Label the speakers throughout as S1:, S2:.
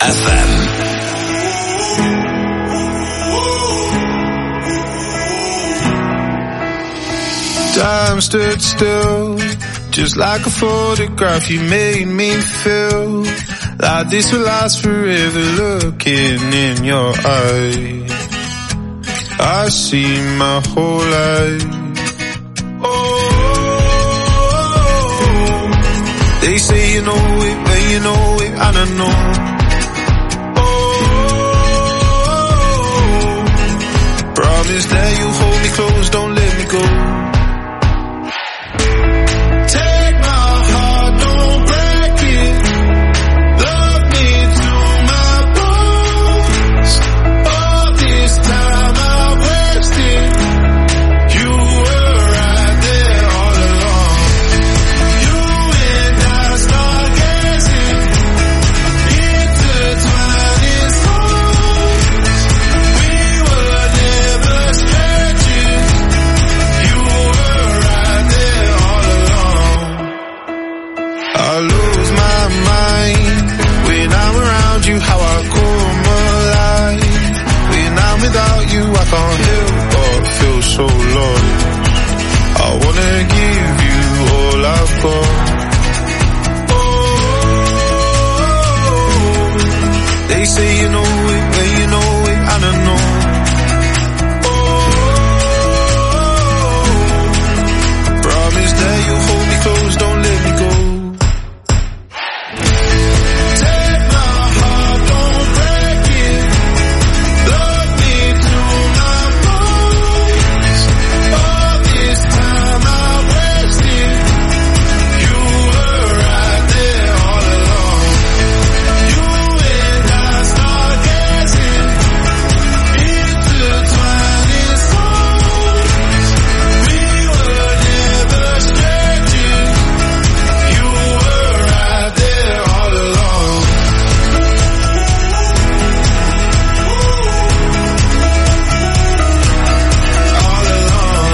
S1: FM.
S2: Time stood still, just like a photograph. You made me feel like this will last forever. Looking in your eyes, I see my whole life. They say you know it, but you know it, I don't know. Promise that you'll hold me close, don't let me go. Take my heart, don't break it. Love me to my bones. All this time I wasted. You were right there all along. You and I start gazing, intertwining souls. We were never stretching. You were right there all along. I lose my mind when I'm around you. How I come alive when I'm without you. I can't help but feel so lost. I wanna give you all I've got. They say you know it, but you know it, I don't know. Promise that you'll hold me close, don't let me go. Take my heart, don't break it. Love me to my bones. All this time I wasted. You were right there all along. You and I start gazing, intertwining souls. We were never stretching. You were right there all along. All along.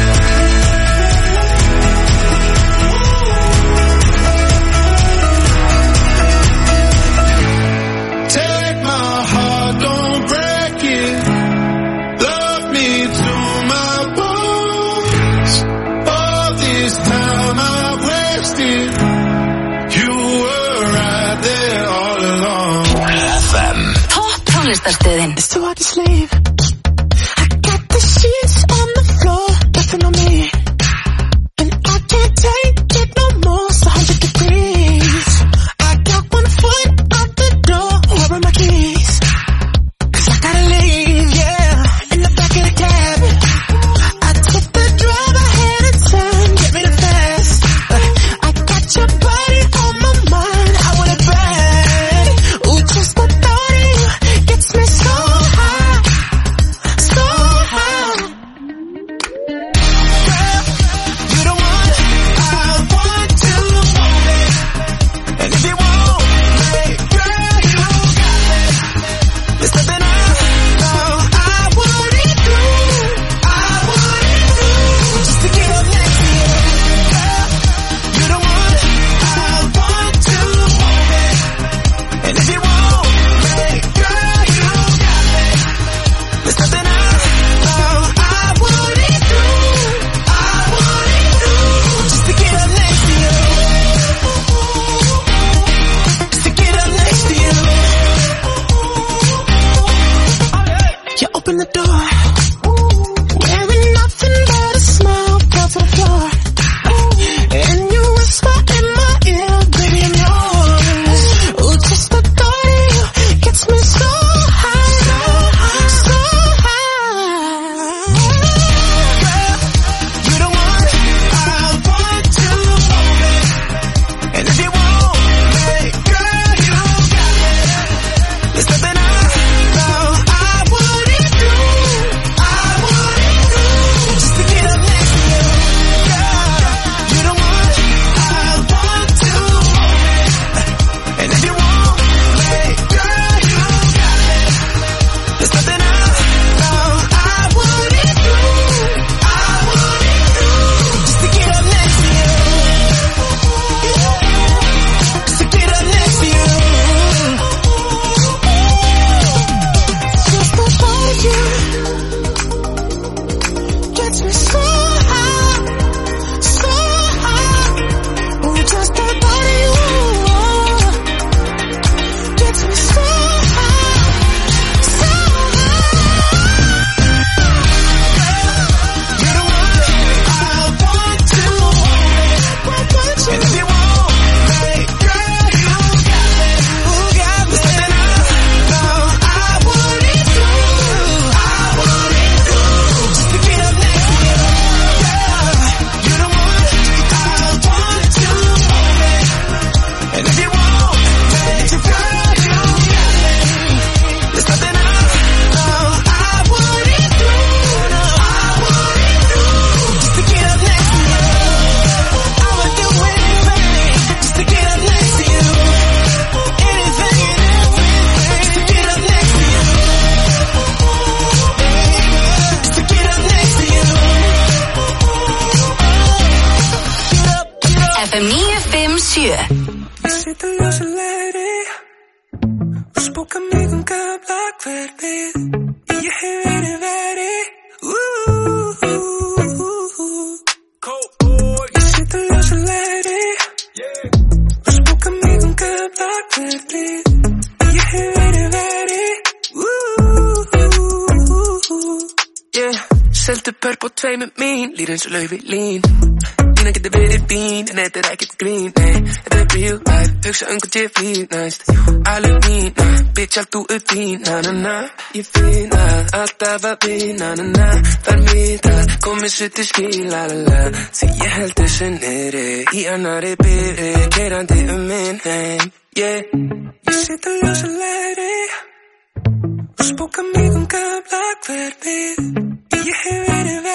S2: Take my heart, don't break it. Love me to my bones. All this time I wasted. You were right there all along.
S1: FM.
S3: Tónlistarstöðin.
S4: It's too hard to sleep. I got the sheets on the floor, nothing on me. And I can't take it no more, it's 100 degrees. I got 1 foot out the door, where are my keys? 'Cause I gotta leave, yeah, in the back of the cab. I took the drive ahead of time, get me the fast. I got your body on my mind, I want it bad. Ooh, just the thought of you gets me so high, so high. Girl, you the one I want to hold it. And if you want me, girl, you got me. There's nothing I know I wouldn't do, just to get up next to you. Girl, you the one I want to hold it. And if you want me, girl, you got me. There's nothing I know I wouldn't do, just to get up next to you. Just to get up next to you. You open the door, wearing nothing but a smile, fell to the floor. And you whisper in my ear, baby, I'm yours. Ooh, just the thought of you gets me so high, so high. Girl, you the one I want to hold it. And if you want me, girl, you got me. There's nothing I know I wouldn't do, Ég set að ljósa læri og spóka mig gamla hverfið. Ég hef verið Ég set að ljósa læri og spóka mig gamla hverfið. Ég hef verið seldu pörp og tvei með mín, lír eins og laufi lín. Lína getur verið fín, en þetta ekkert grín, nei. Þetta real life, hugsa hvað ég fínast. Alveg mína, bitch allt þú fín, na. Ég fína, alltaf að vinna, na. Fær miða, komið svo til skil, la. Því ég held þessu niðri, í annari byrri, keyrandi minn heim, Ég set að ljósa læri og spóka mig gamla hverfið. Ég hef verið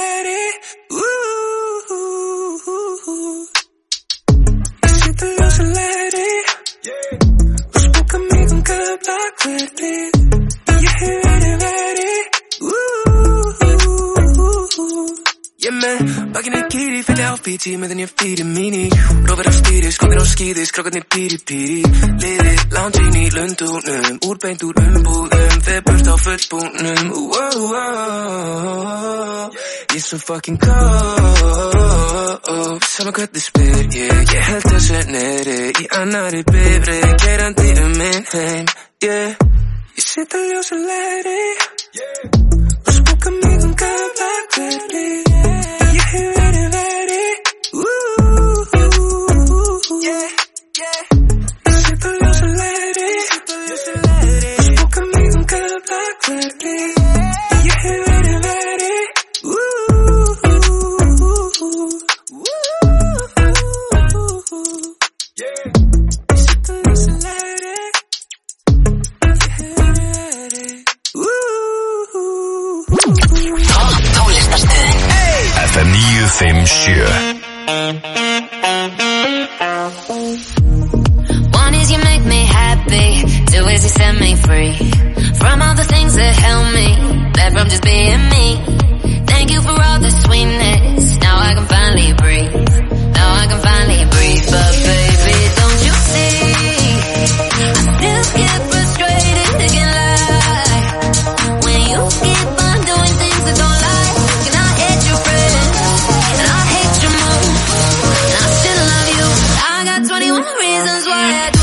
S4: Ég set að ljósa læri og spóka mig gamla hverfið. Ég hef verið Ég með bakinn kýri, fylli á Fiji meðan ég fyrir mini. Rófur á stýri, skoðir á skýði, skrókarnir píri. Liði, lounging í Lundúnum, úrbeint úr umbúðum, feburt á fullbúnum. Ég svo fucking góð, sama hvernig spyr ég held þessu niðri, í annari bifri, keyrandi minn heim, Ég set að ljósa læri og spóka mig gamla hverfið. Ég hef verið Ég set að ljósa læri og spóka mig gamla hverfið. Ég hef verið
S1: FM 957.
S5: One is you make me happy, two is you set me free from all the things that held me back from just being me. Thank you for all the sweetness, now I can finally breathe. But baby, don't you see, I still get frustrated, can't lie, when you keep on doing things that don't like. And I hate your friends, and I hate your moves, and I still love you. I got 21 reasons why I do.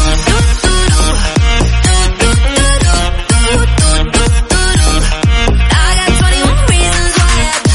S5: I got 21 reasons why I do.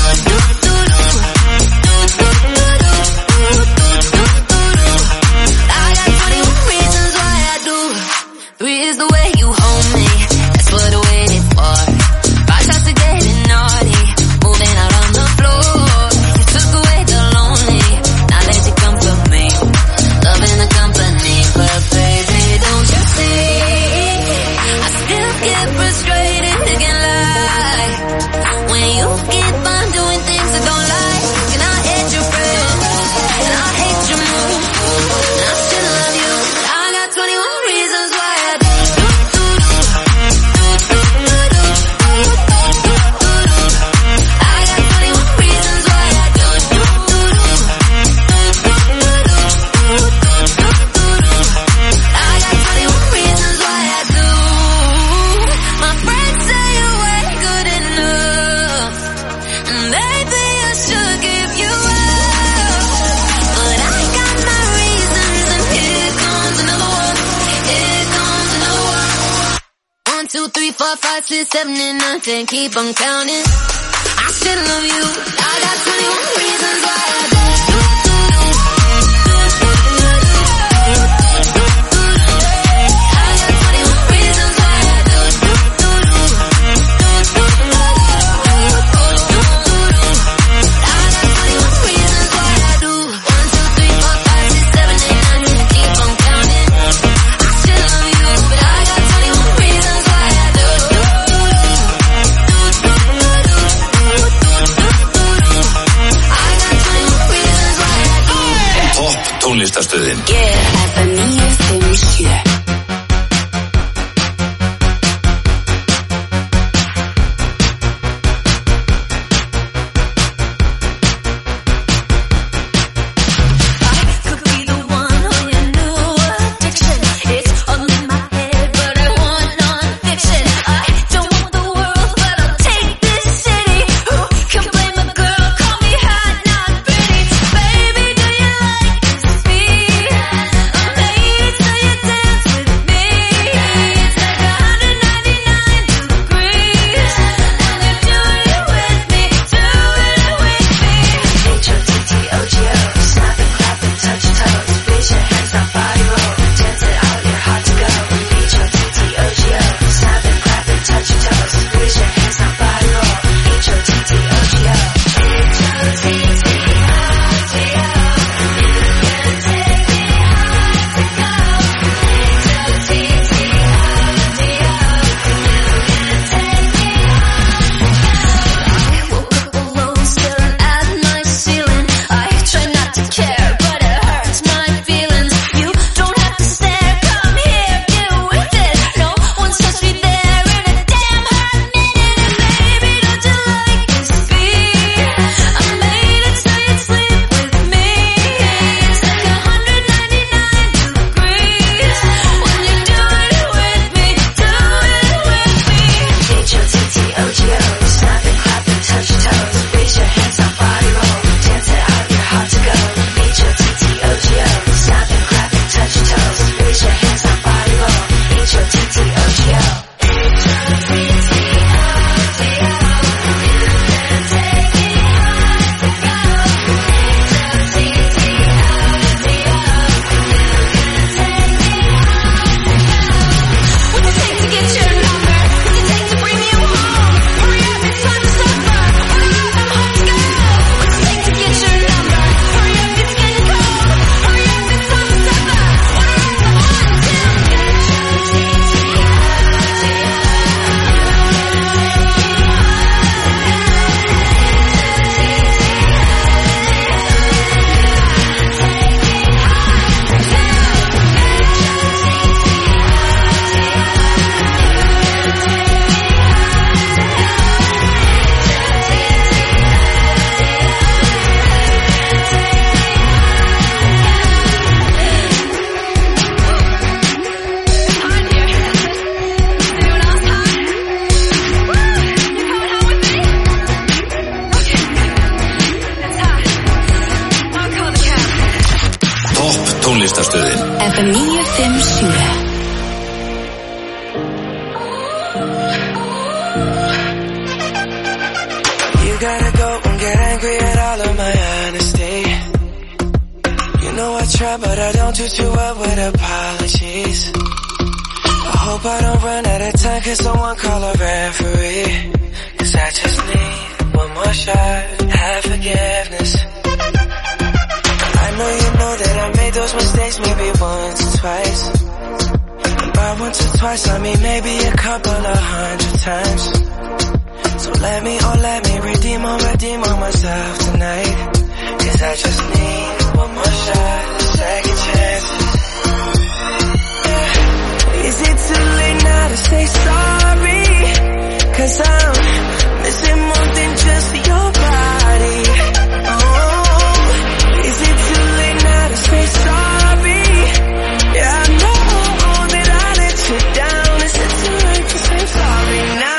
S5: I got 21 reasons why I do. 3 is the way you hold me, that's what I waited for. 5 shots to getting naughty, moving out on the floor. You took away the lonely, now let you comfort me, loving the company. But baby, don't you see, I still get frustrated, can't lie, when you keep on doing things I don't like. And I hate your friends, and I hate your moves, and I still love you. I got 21 reasons why I do. I got 21 reasons why I do. I got 21 reasons why I do. My friends say you ain't good enough, and maybe I should give you up, but I got my reasons, and here comes another one. Here comes another one. 1, 2, 3, 4, 5, 6, 7, and 9, 10. Keep on counting. I still love you. I got 21 reasons why I do. I got 21 reasons why I do. I got 21 reasons why I do. 1, 2, 3, 4, 5, 6, 7, 8, 9, 10. Keep on counting. I still love you, but I got 21 reasons why I do. I got 21 reasons.
S6: try, but I don't do too well with apologies. I hope I don't run out of time, can someone call a referee? Cause I just need one more shot, have forgiveness. I know you know that I made those mistakes maybe once or twice. And by once or twice I mean maybe a couple of 100 times. So let me redeem on myself tonight. Cause I just need one more shot, second chances. Yeah. Is it too late now to say sorry? Cause I'm missing more than just your body. Oh, is it too late now to say sorry? Yeah, I know that I let you down. Is it too late to say sorry now?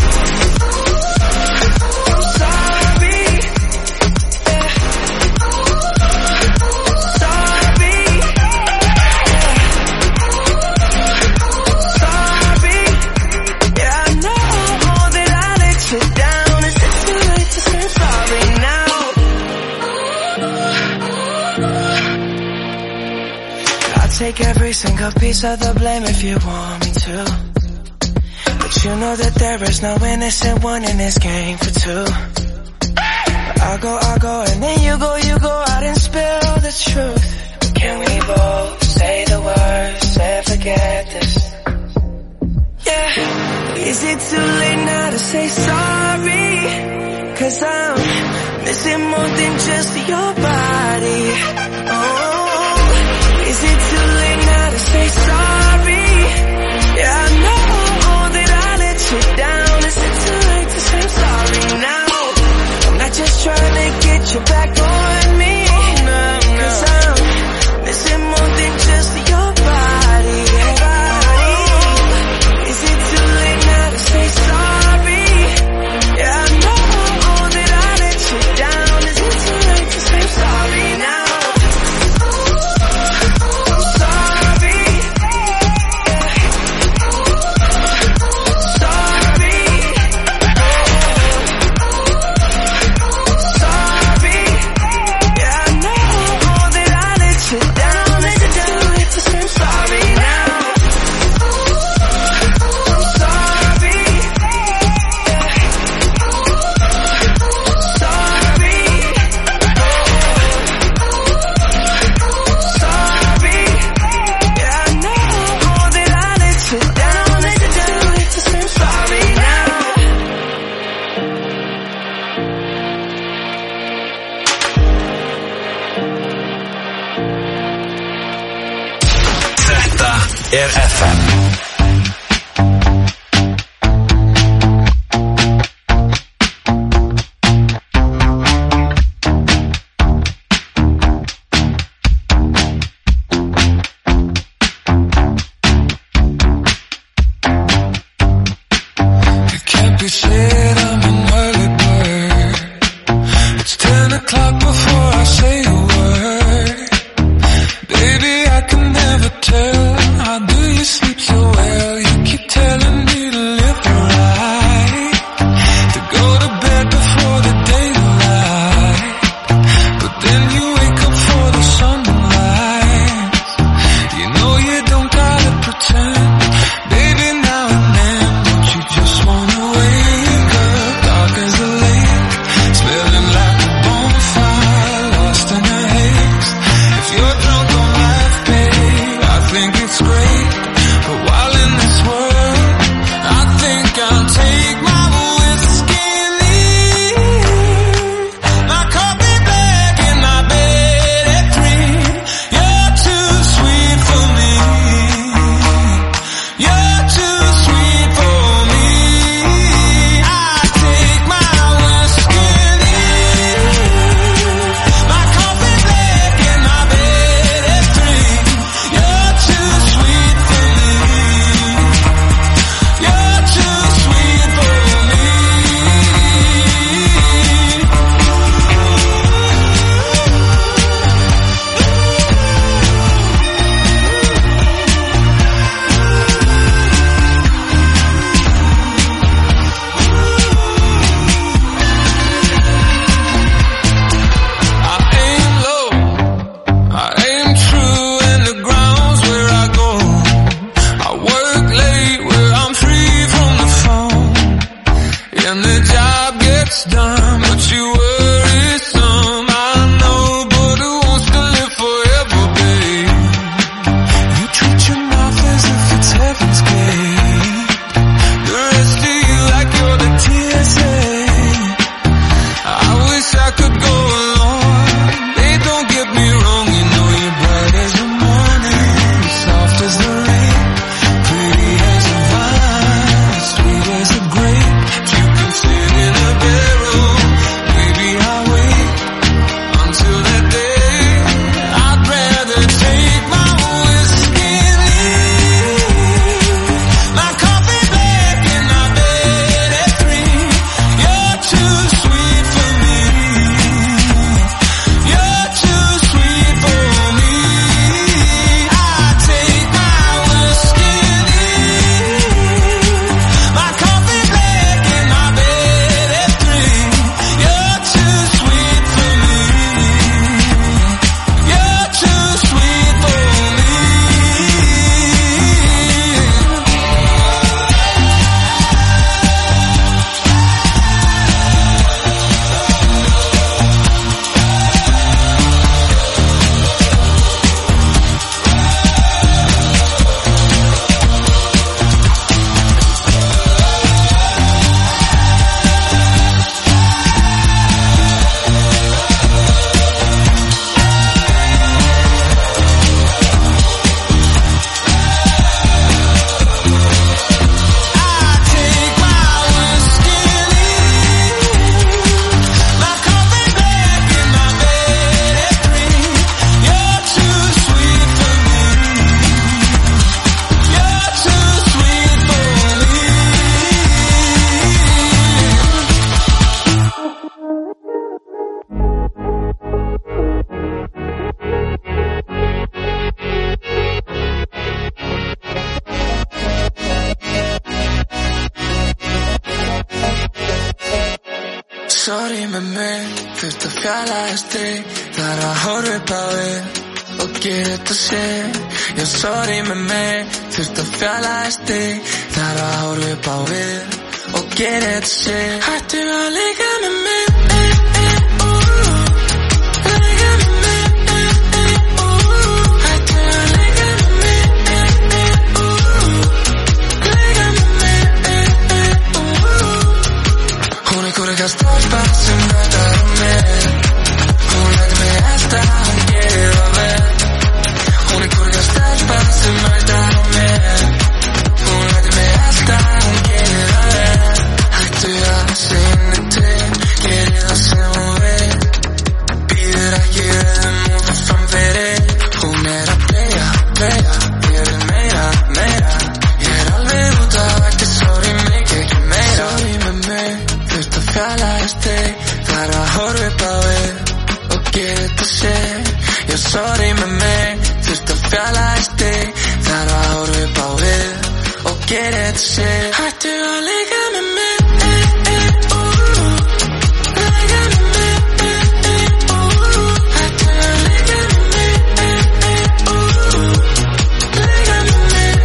S6: Take every single piece of the blame if you want me to. But you know that there is no innocent one in this game for two. But I'll go, and then you go out and spill the truth. But can we both say the words and forget this? Yeah. Is it too late now to say sorry? Cause I'm missing more than just your body. Oh, is it too late now to say sorry? Yeah, I know that I let you down. Is it too late to say sorry now? I'm not just trying to get you back on me. Cause I'm missing more than just your body. Is it too late now to say sorry? Yeah, I know that I let you down. Is it too late to say sorry now?
S1: FM.
S2: Lost in the job gets done, but you worry some. I know, but who wants to live forever, babe? You treat your mouth as if it's heaven's gate. The rest of you like you're the TSA. I wish I could go along. Hey, don't get me wrong, you know you're bright as the morning, soft as the rain, pretty as a vine, sweet as a grape. You can sit in a barrel, maybe I'll wait until that day. I'd rather take my whiskey and leave my coffee black in my bed at 3. You're too sweet for me. You're too sweet for me. I take my whiskey and leave my coffee black in my bed at 3. You're too sweet for me. You're too sweet for me. Sorry með mig, þurft að fjarlægast þig. Það er að horfa upp á þig og gera þetta sig. Já, sorry með mig, þurft að fjarlægast þig. Það er að horfa upp á þig og gera þetta sig. Hættu að leika með mig, leika með mig, hættu að leika með mig, leika með mig. Hún kúrika stelpa sem rættar á mig. Hún lætur mig elta, hún gerir það vel. Hún kúrika stelpa sem rættar á mig. Hún lætur mig elta, hún gerir það vel. Hættu að sinni til, gerir það sem hún vil. Býður ekki hún fór fram fyrir. Hún að playa, playa, ég vil meira, meira. Ég alveg út af ekki, sorry mig, ekki meira. Sorry með mig, þurft að fjarlægast þig. Það er að horfa upp á þig og gera þetta sig. Já, sorry með mig, þurft að fjarlægast þig. Það er að horfa upp á þig og gera þetta sig. Hættu að leika með mig, leika með mig, hættu að leika með mig, leika með mig.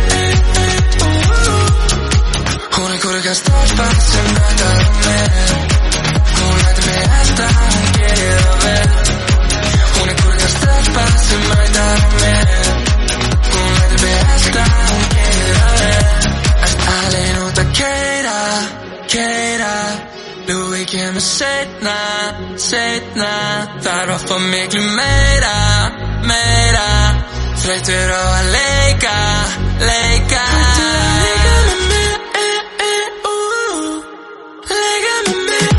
S2: Hún kúrika stelpa sem rættar á mig. Hún lætur mig elta, hún gerir það vel. Hún kúrika stelpa sem rættar á mig. Hún lætur mig elta, hún gerir það vel. Ert alin út að keyra, keyra. Lúi kemur seinna, seinna. Þarf að fá miklu meira, meira. Þreytur á að leika, leika. Hættu að leika með mig, leika með mig,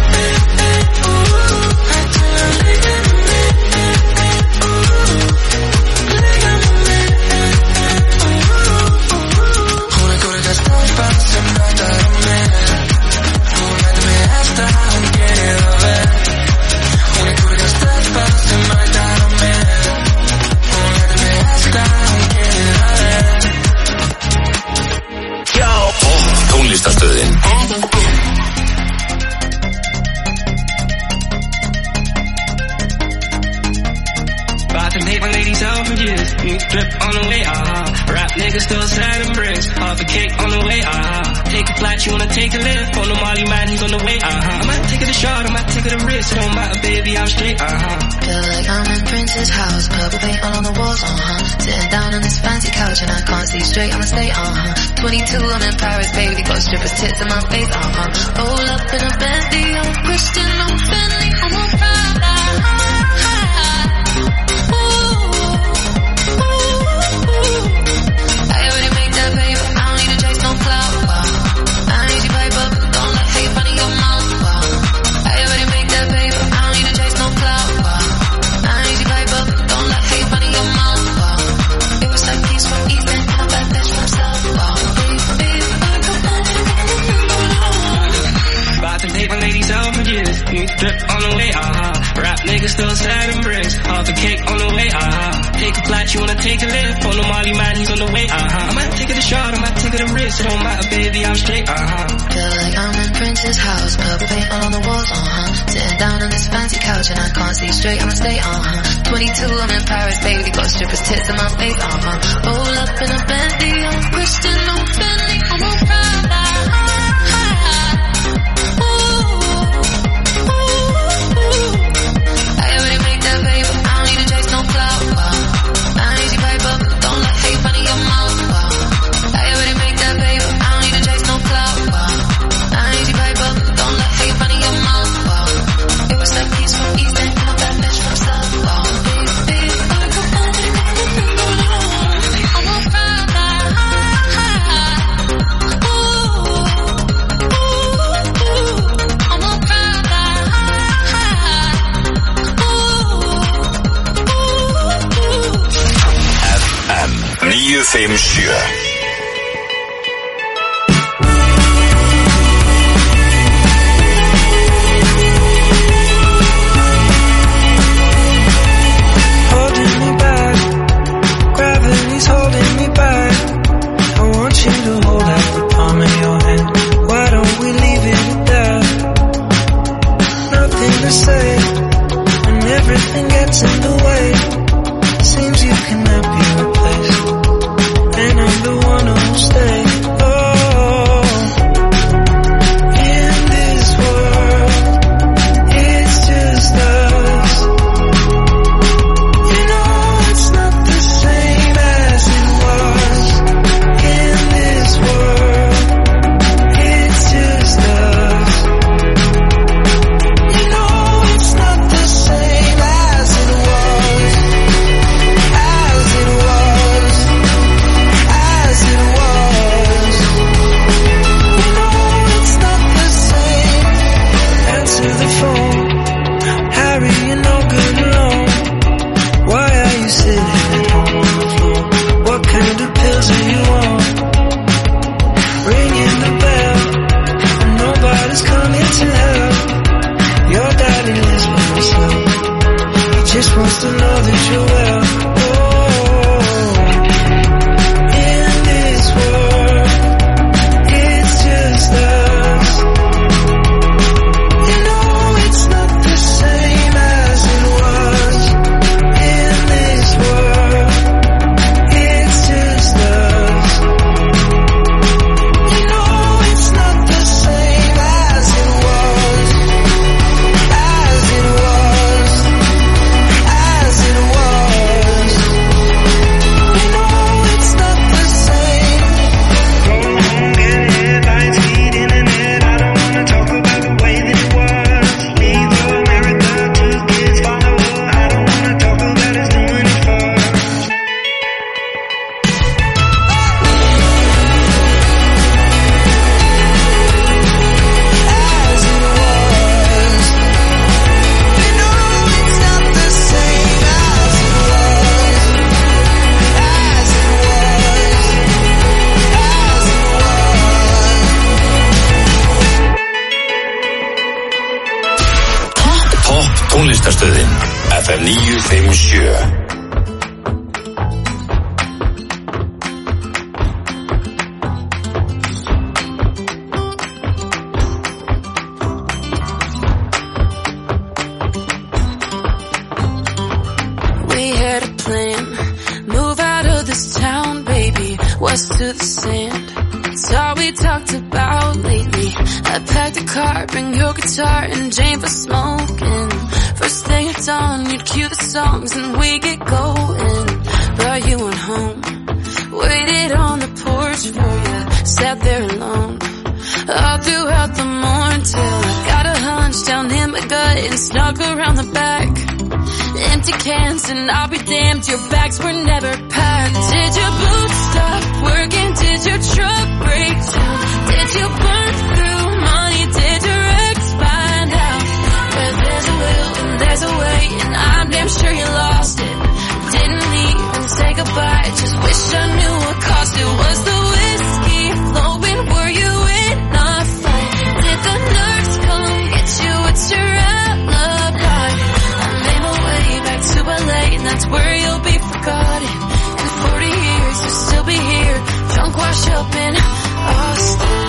S2: hættu að leika með mig, leika með mig. Hún kúrika stelpa sem rættar á mig. Hún lætur mig elta, hún gerir það vel. Hún kúrika stelpa sem rættar á mig. Hún lætur mig elta, hún gerir það vel.
S6: niggas still sad and bricks. Half a cake on the way, Take a flight, you wanna take a lift. On the Molly man, he's on the way, I might take it a shot, I might take it a risk. It don't matter, baby, I'm straight,
S5: Feel like I'm in Prince's house, purple paint all on the walls, Sitting down on this fancy couch and I can't see straight, I'ma stay, 22, I'm in Paris, baby, got strippers' tits in my face, Roll up in a Bentley, I'm a Christian, I'm Bentley, I'm a Prada. I already made that paper, I don't need to chase no clout, I need you paper, don't let hate run in your mouth, I already made that paper, I don't need to chase no clout, I need you paper, don't let hate run in your mouth, it was like peace from East and a bad bitch from South,
S6: About to take my lady Selfridges, new drip on the way, Rap niggas still sad and bricks, half a cake on the way, Take a flight, you wanna take a lift. On the Molly man, he's on the way, I might take it a shot, I might take it a risk. It don't matter, baby, I'm straight,
S5: Feel like I'm in Prince's house, purple paint all on the walls, Sitting down on this fancy couch and I can't see straight, I'ma stay, 22, I'm in Paris, baby, got strippers' tits in my face, Roll up in a Bentley, I'm a Christian, I'm Bentley, I'm a Prada. I already made that paper, I don't need to chase no clout, I need you paper, don't let hate run in your mouth, I already made that paper, I don't need to chase no clout, I need you paper, don't let hate run in your mouth, it was like peace from East and a bad bitch from South, baby, I'm a Prada.
S1: FM 957. Tónlistarstöðin FM 957.
S5: us to the sand. It's all we talked about lately. I packed a car, bring your guitar and Jane for smoking. First thing at dawn, you'd cue the songs and we get going. Brought you on home, waited on the porch for you, sat there alone all throughout the morning till I got a hunch down in my gut and snuck around the back. Empty cans and I'll be damned, your bags were never packed. Did your boots stop working? Did your truck break down? Did you burn through money? Did your ex find out? But there's a will and there's a way, and I'm damn sure you lost it. Didn't even say goodbye, just wish I knew what caused it. Was the whiskey flowing? Were you in a fight? Did the nurse come get you? What's your alibi? I made my way back to LA, and that's where you'll be forgotten. In 40 years you'll still be here, drunk, washed up in Austin.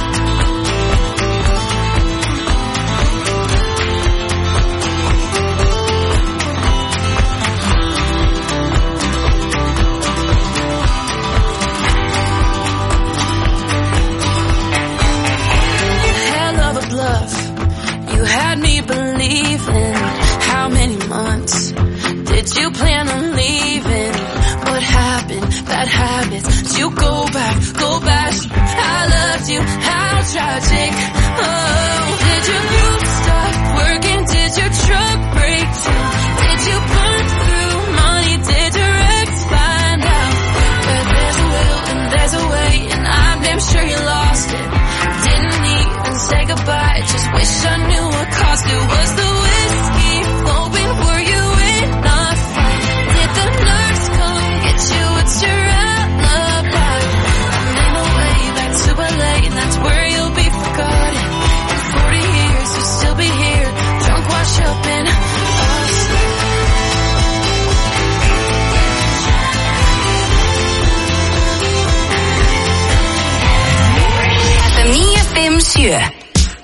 S5: You had me believing. How many months did you plan on leaving? What happened? Bad habits. Did you go back? I loved you. How tragic. Oh, did your boots stop working? Did your truck break down? Did you burn through money? Did your ex find out? But there's a will and there's a way, and I'm damn sure you lost it. Didn't even say goodbye, just wish I knew what caused it. Was the whiskey flowing? Were you in a fight? Did the nurse come get you? What's your alibi? I made my way back to LA, and that's where you'll be forgotten. In 40 years you'll still be here, drunk, washed up in Austin.
S3: FM 957.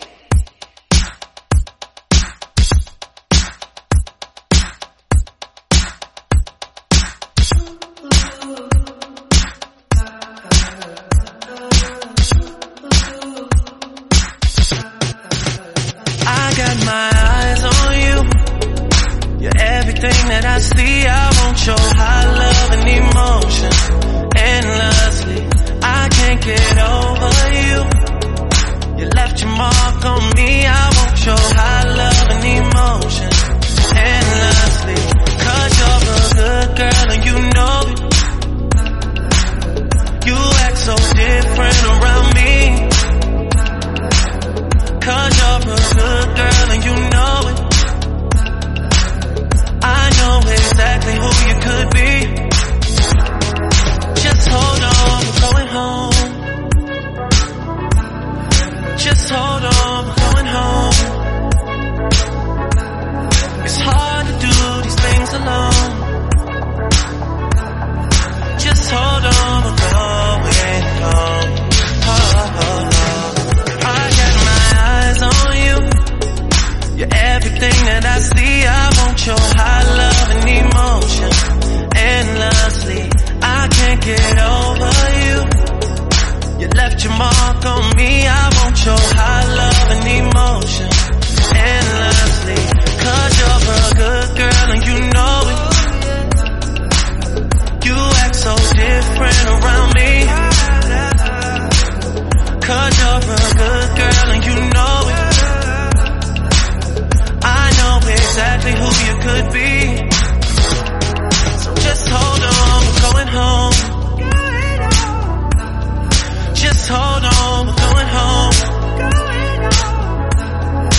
S6: That I see, I want your high love and emotion endlessly. I can't get over you. You left your mark on me. I want your high love and emotion endlessly. 'Cause you're a good girl and you know it. You act so different around me. 'Cause you're a good girl and you know it. I know exactly who you could be. Just hold on, we're going home. Just hold on, we're going home. It's hard to do these things alone. Just hold on, we're going home. I got my eyes on you. You're everything that I see. I want your high love and emotion endlessly. I can't get over you. You left your mark on me. I want your high love and emotion endlessly. 'Cause you're a good girl and you know it. You act so different around me. 'Cause you're a good girl and you know it. I know exactly who you could be. So just hold on, we're going home. Just hold on, we're going home.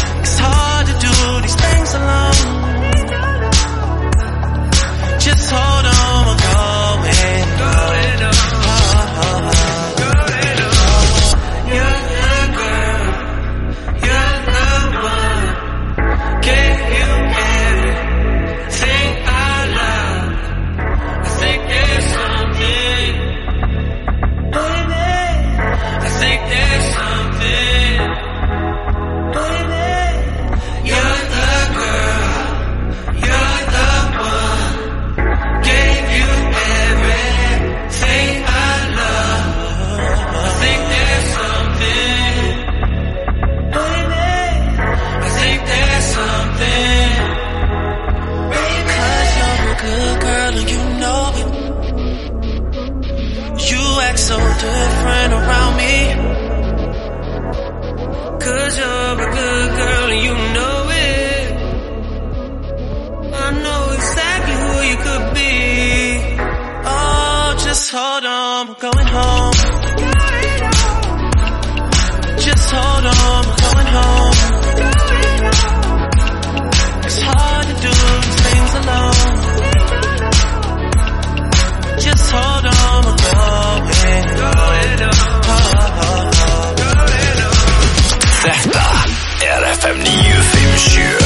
S6: on, we're going home. Just hold on, we're going home. It's hard to do these things alone. Just hold on, we're going home.
S1: Þetta FM 957.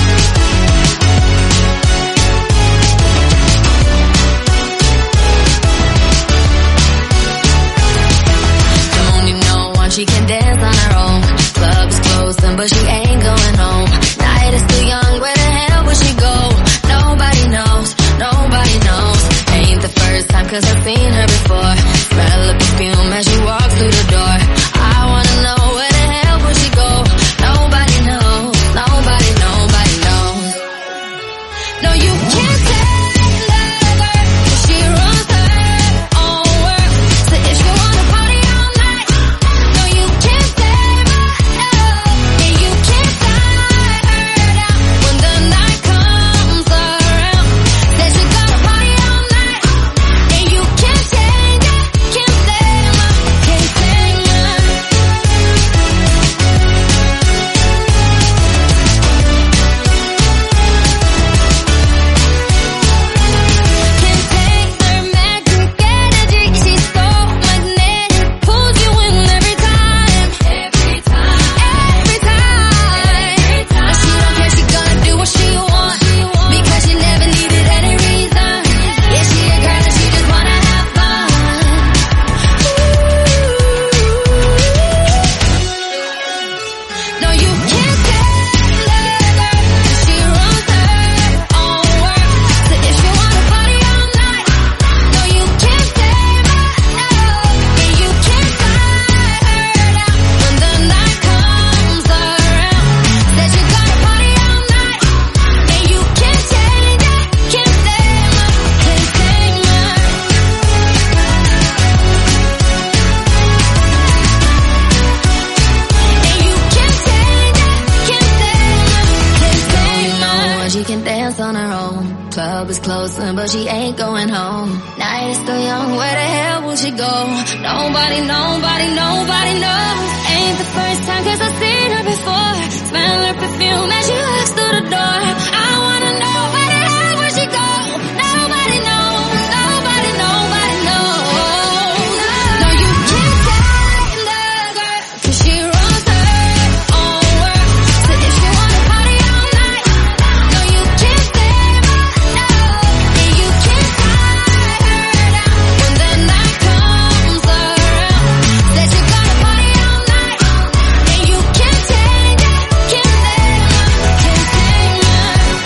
S5: She can dance on her own. Club is closing, but she ain't going home. Night is still young, where the hell would she go? Nobody knows, nobody knows. Ain't the first time, cause I've seen her before. Smell of perfume as she walks through the door. I wanna know, where the hell would she go? Nobody knows, nobody, nobody knows. No, you can't take love her, cause she runs her own world. So if you wanna party all night, no, you can't save her, and you can't tie her down when the night comes around. Said you gotta party all night, and you can't change it, can't save her, can't save her. Can't take her magic energy, she's so magnetic, pulls you in every time, every time, every time. And she don't care, she gonna do what she wants, because she never needed any reason. Yeah, she a girl and she just wanna have fun. No, you can't take love her, cause she runs her own world. So if you wanna party all night, no, you can't save her, and you can't tie her down when the night comes around. Said you gotta party all night, and you can't change it, can't save her, can't save her. And you can't change it, can't save her, can't save her. She can dance on her own. Club is closing, but she ain't going home. Night is still young, where the hell will she go? Nobody, nobody, nobody knows. Ain't the first time, cause I've seen her before. Smell her perfume as she walks through the door. I wanna know, where the hell will she go? Nobody knows, nobody, nobody knows. No, you can't take love her, cause she runs her own world. So if you wanna party all night, no, you can't save her, and you can't tie her down when the night comes around. Said you gotta party all night, and you can't change it, can't save her, can't save her.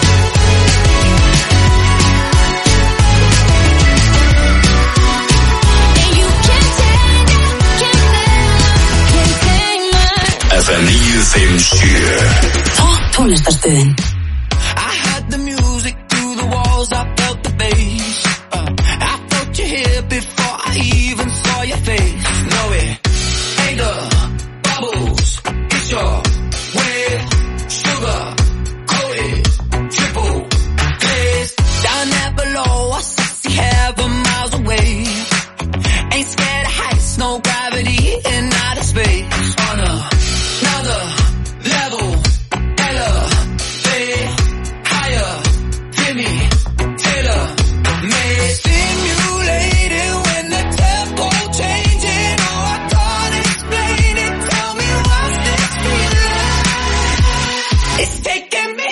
S5: And you can't change it, can't save her, can't save her.
S1: FM 957.
S3: Topp tónlistarstöðin.
S6: I heard the music through the walls, I felt the bass. I felt you here before I even saw your face. No, it ain't the bubbles, it's your way. Sugar, coated, triple glazed. Down there below, I see heaven miles away. Ain't scared of heights, no gravity in outer space. On another level, elevate higher, Jimmy Taylor made. Stimulated when the tempo changing. Oh, I can't explain it. Tell me what's this feeling? It's taking me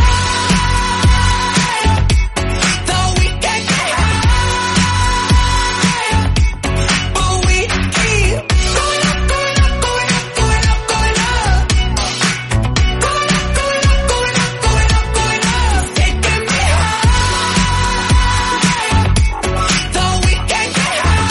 S6: high. Thought we could get high, but we keep going up, going up, going up, going up, going up. Going up, going up, going up, going up, going up. Taking me high. Thought we could get high,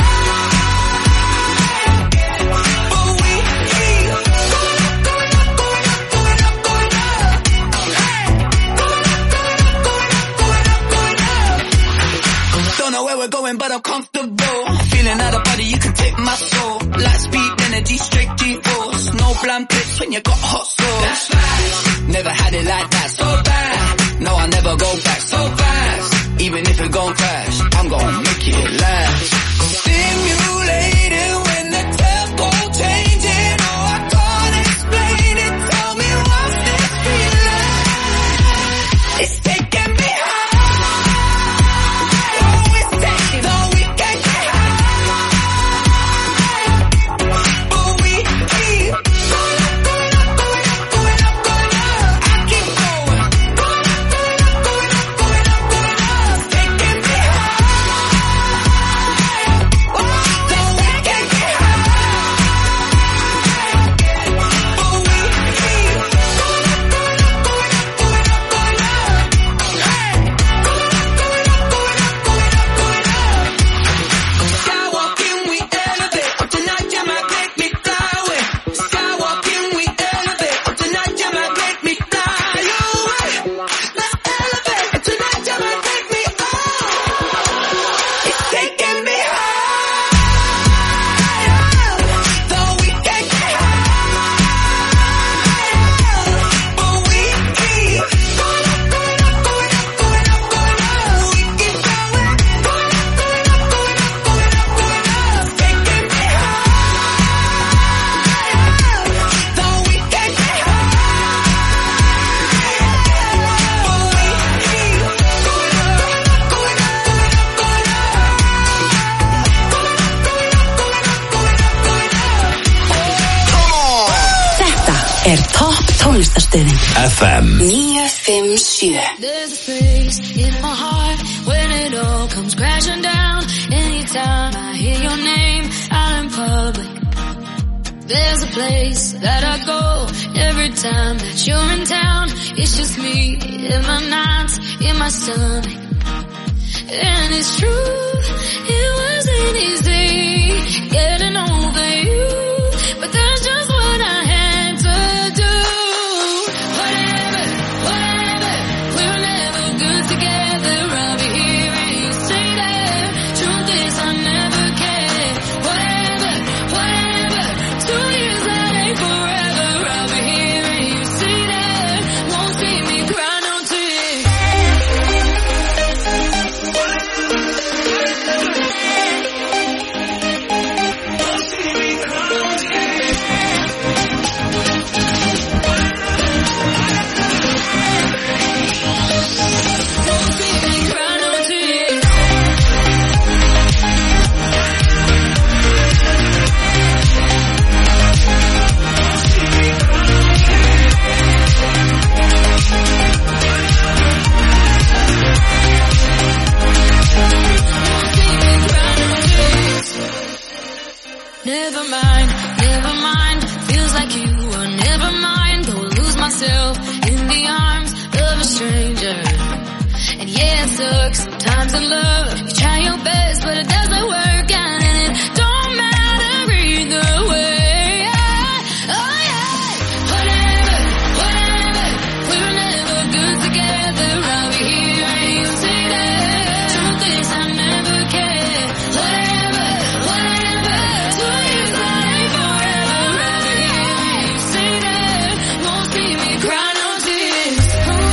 S6: but we keep going up, going up, going up, going up, going up. Hey, going up, going up, going up, going up, going up. Don't know where we're going, but I'm comfortable. Feeling out of body, you can take my soul. Light speed, energy, straight G-force. No blind pits when you got hot sauce. That's fast. Never had it like that, so bad. No, I'll never go back so fast. Even if it gon' crash, I'm gon' make it last. Stimulate
S3: Tónlistarstöðin
S1: FM
S3: 957.
S5: There's a space in my heart when it all comes crashing down. Anytime I hear your name out in public, there's a place that I go every time that you're in town. It's just me in my nights, in my stomach. And it's true, it wasn't easy getting over you, but that's just what I had to do. Whatever, we're never good together. I'll be here and you say that. Truth is I never cared. Whatever, 2 years that ain't forever. I'll be here and you say that. Won't see me cry no tears. Never mind, feels like you are never mind. Go lose myself in the arms of a stranger. And yeah, it sucks sometimes in love. You try your best, but it doesn't work out, and it don't matter either way. Oh yeah, whatever, we were never good together. I'll be here and you say that. Truth is I never cared. Whatever, 2 years that ain't forever. I'll be here and you say that. Won't see me cry no tears.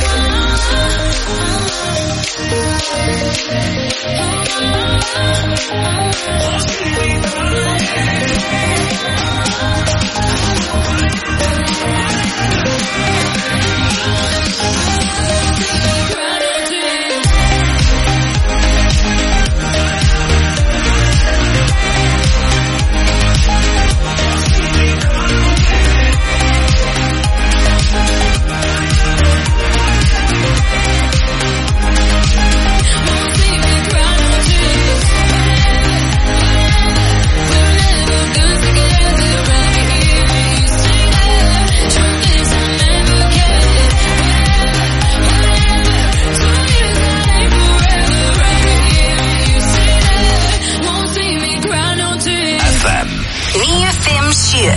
S1: FM
S3: 957.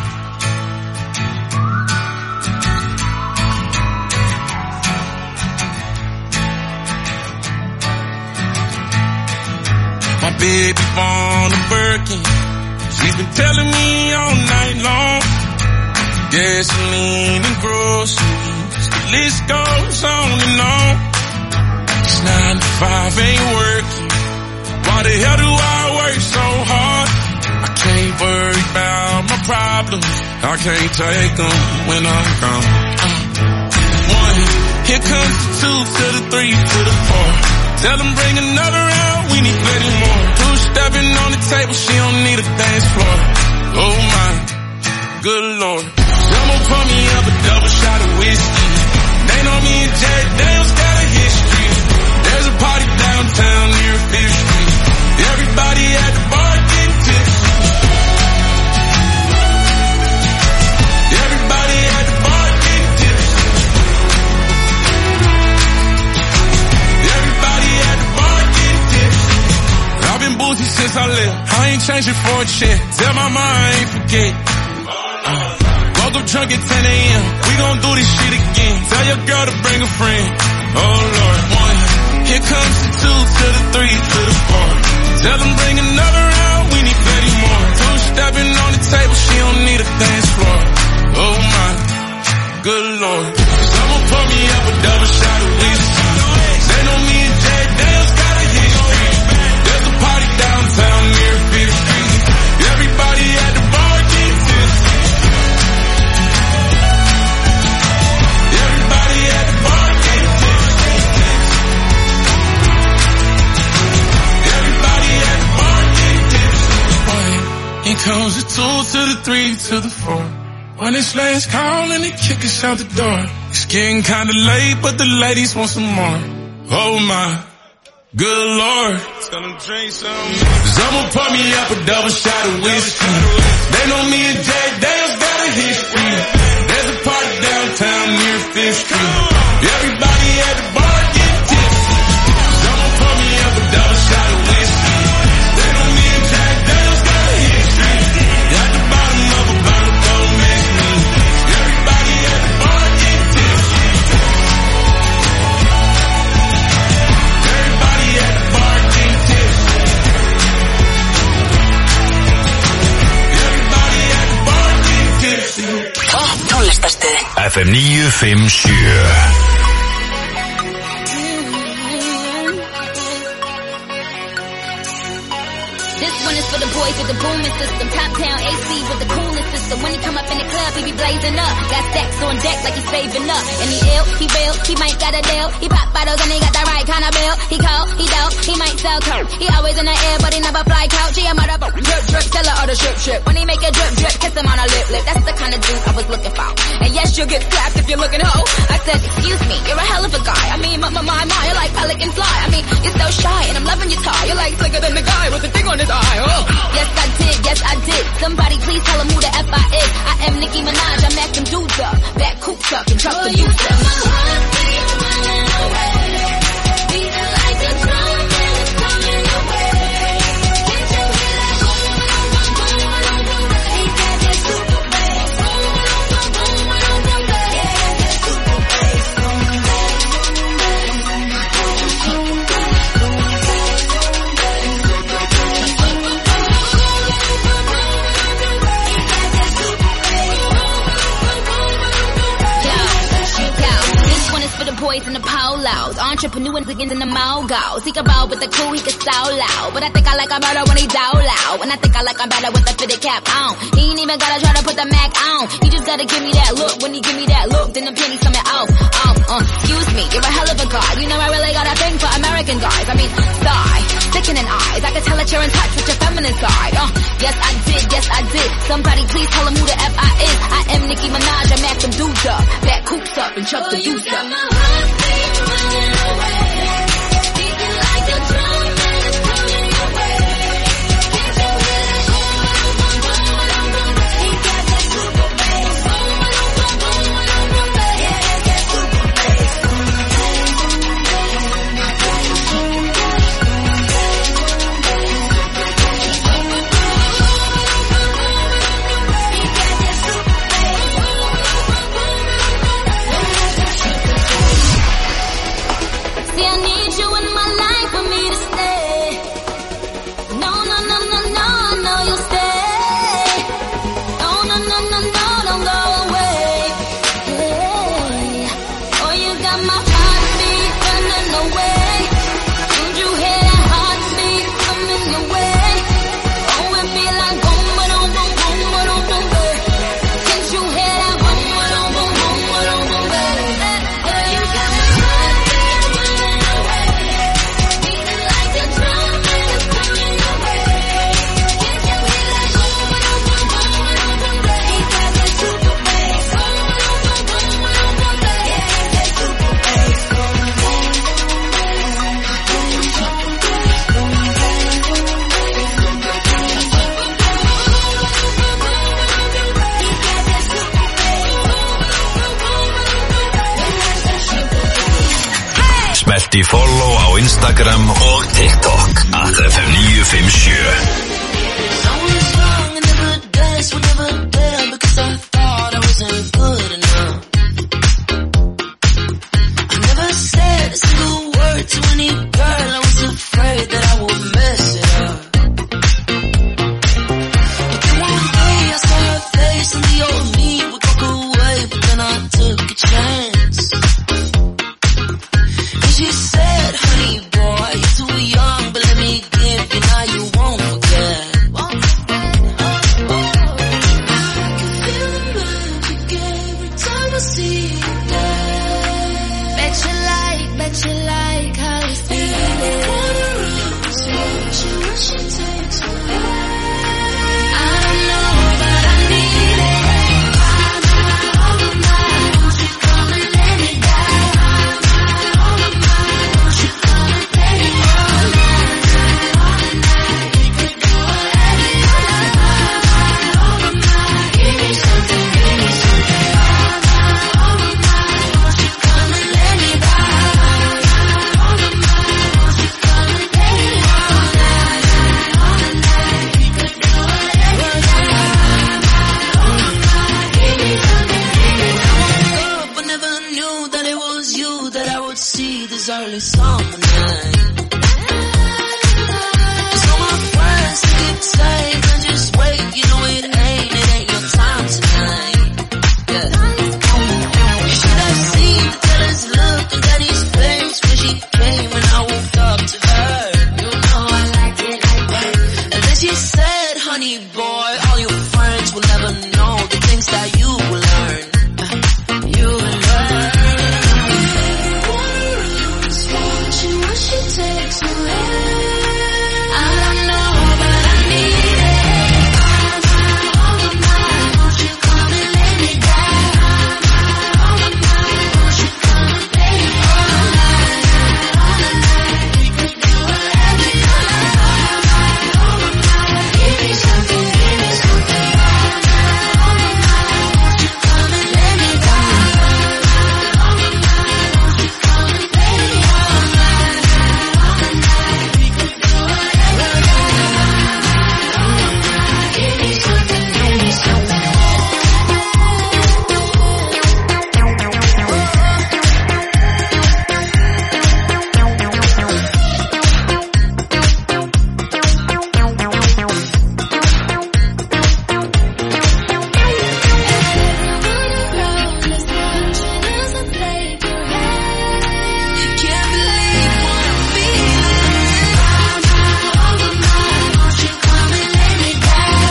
S2: My baby born a Birkin. She's been telling me all night long. Gasoline and groceries, the list goes on and on. It's 9 to 5, ain't working. Why the hell do I work so hard? I can't worry about my problems. I can't take them when I'm gone. 1, here comes the 2 to the 3 to the 4. Tell them bring another round, we need plenty more. 2 stepping on the table, she don't need a dance floor. Oh my, good lord. Someone pour me up a double shot of whiskey. They know me and Jack Daniels got a history. There's a party downtown near 5th Street. Everybody at the bar getting tipsy. Everybody at the bar getting tipsy. Everybody at the bar getting tipsy. I've been boozy since I left. I ain't changing for a check. Tell my mom I ain't forget. Woke up drunk at 10 a.m. We gon' do this shit again. Tell your girl to bring a friend. Oh Lord. 1, here comes the 2 to the 3 to the 4. Tell them bring another round, we need plenty more. 2 stepping on the table, she don't need a dance floor. Oh my, good lord. Someone pour me up a double shot of whiskey. They know me and Jack Daniels got a history. There's a party downtown near 5th Street. Everybody at the bar getting tipsy. Everybody at the bar getting tipsy. Everybody at the bar getting tipsy. 1, here comes the 2 to the 3 to the 4. When it's last call and they kick us out the door. It's getting kinda late, but the ladies want some more. Oh my, good lord. Tell them drink some. Cause I'ma pour me up a double shot of whiskey. They know me and Jack Daniels got a history. There's a party downtown near 5th Street. Everybody at the bar get tipsy. Cause I'ma pour me up a double shot of whiskey. They know me and Jack Daniels got a history. At the bottom of a bottle, don't mess me. Everybody at the bar get tipsy. Everybody at the bar get tipsy. Everybody at the bar get tipsy.
S3: Tónlistarstöðin
S1: FM 957.
S5: This one is for the boys with the booming system. Top down AC with the coolest system. When he come up in the club, he be blazing up. Got stacks on deck like he's saving up. And he ill, he real, he might got a deal. He pop bottles and he got the right kind of bill. He cold, he dope, he might sell coke. He always in the air, but he never fly couch. He a motherfucker, drip, drip, seller or the ship. When he make a drip, drip, kiss him on a lip, lip. That's the kind of dude I was looking for. And yes, you'll get slapped if you're looking hoe. I said, excuse me, you're a hell of a guy. I mean, my, you're like pelican fly. I mean, you're so shy and I'm loving your tie. You're like slicker than the guy with the thing on his eye. Oh. Yes, I did. Somebody please tell him who the F I is. I am Nicki Minaj, I'm acting dudes up. Back coops up and truck the youth up. My heart keeps running away. Beating like a drum and it's coming away. Can't you hear that boom, boom, boom, boom, boom, boom? He got that super bass. Boom, boom, boom, boom, boom, boom. He got that super bass. Boom, boom, boom, boom, for the boys and the polos, entrepreneurs against in the mogos. He can ball with the cool, he can style loud. But I think I like him better when he down loud. And I think I like him better with the fitted cap on. He ain't even gotta try to put the Mac on. He just gotta give me that look. When he give me that look, then the pennies coming off. Excuse me, you're a hell of a guy. You know I really got a thing for American guys. I mean, sigh, sickening eyes. I can tell that you're in touch with your feminine side. Yes I did. Somebody please tell him who the F I is. I am Nicki Minaj, I'm acting dudes up. Back coops up and chuck the youth up. My heart keeps running away. Beating like a drum and it's coming your way. Can't you hear that boom, boom, boom, boom, boom, boom? He got that super bass. Boom, boom, boom, boom, boom, boom, boom. He got that super bass. Boom, boom, boom, see, I need you in my life for me to stay. No, I know you'll stay. No, don't go away. Yeah. Oh, you got my heartbeat running away. Don't you hear that heartbeat coming your way? Oh, it be like boom, ba-dum, boom, boom, ba-dum, boom, boom. Can't you hear that boom, ba-dum, boom, boom, ba-dum, boom, boom? You got my heartbeat running away. Beating like a drum and it's coming your way. Can't you hear that boom, ba-dum, boom, boom, ba-dum, boom, boom? He got that super bass. Boom, boom, boom, boom, boom, boom, boom. He got that super bass. Boom, boom, boom, boom,
S1: Smellti follow á Instagram og TikTok @FM 957.
S6: I was wrong, I never danced, would never dare, because I thought I wasn't good enough. I never said a single word to any girl, I was afraid that I would mess it up. But then one day I saw her face and the old me would walk away, but then I took a chance. And she said, honey boy, you're too young, but let me give you, now you won't forget. I can feel the magic every time I see you there. Bet you like how you feel it. What she takes away. I don't know, but I need it.
S5: knew that I would see this early summer night. So my friends keep saying, just wait, you know it ain't your time tonight. Yeah. You should have seen the teller's look on Daddy's face when she came when I woke up to her. You know I like it like that. And then she said, honey boy, all your friends will never know the things that you will learn. You will learn. Watching what she takes away. I don't know, but I need it. Won't you come and lay me down? Won't you come and lay me all night? We could do whatever you like. Give me something, give me something all night. Won't you come and lay me down? Won't you come and lay me all night? We could do whatever you like. Give me something, give me something. Can't believe what I'm feeling. Won't you come and lay me down?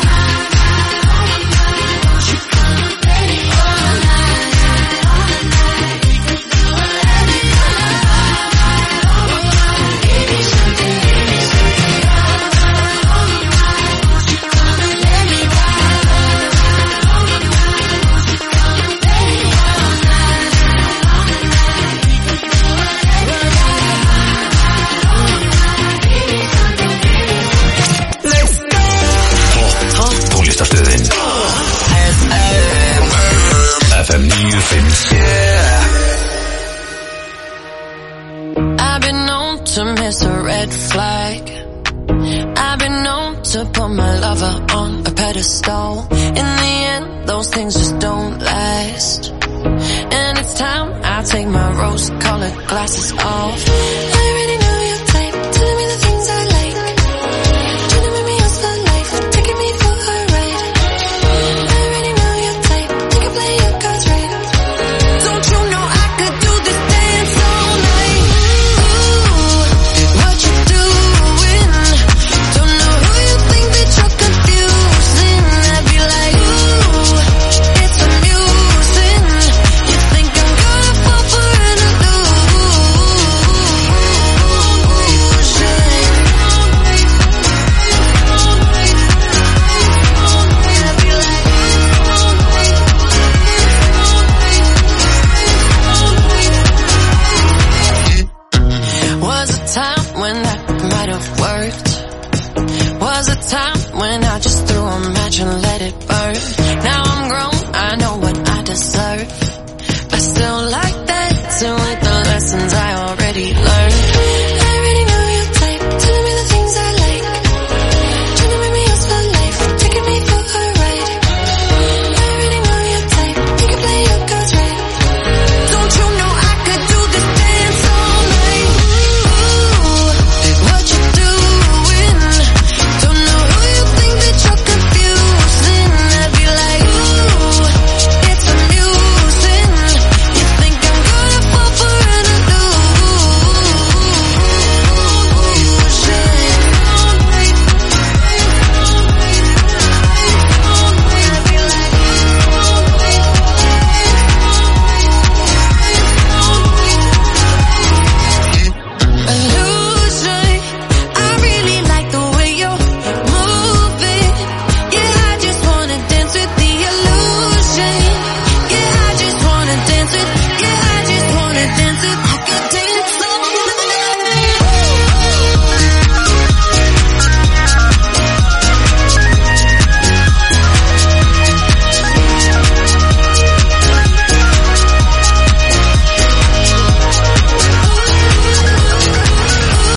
S5: Won't you come and lay me all night? We could do whatever you like. Give me something, give me something. Won't you come and lay me down? Won't you come and lay me all night? We could do whatever you
S1: Tónlistarstöðin FM 957.
S5: I've been known to miss a red flag. I've been known to put my lover on a pedestal. In the end, those things just don't last. And it's time I take my rose-colored glasses off. I already know your type, telling me the things I like. Trying to make me else the life, taking me for a ride. I already know your type, you can play your cards right. Don't you know I could do this dance all night? Ooh, what you doing? Don't know who you think that you're confusing. I'd be like, ooh, it's amusing. You think I'm gonna fall for an illusion? Was a time when that might have worked. Was a time when I just threw a match and let it burn. Now I'm grown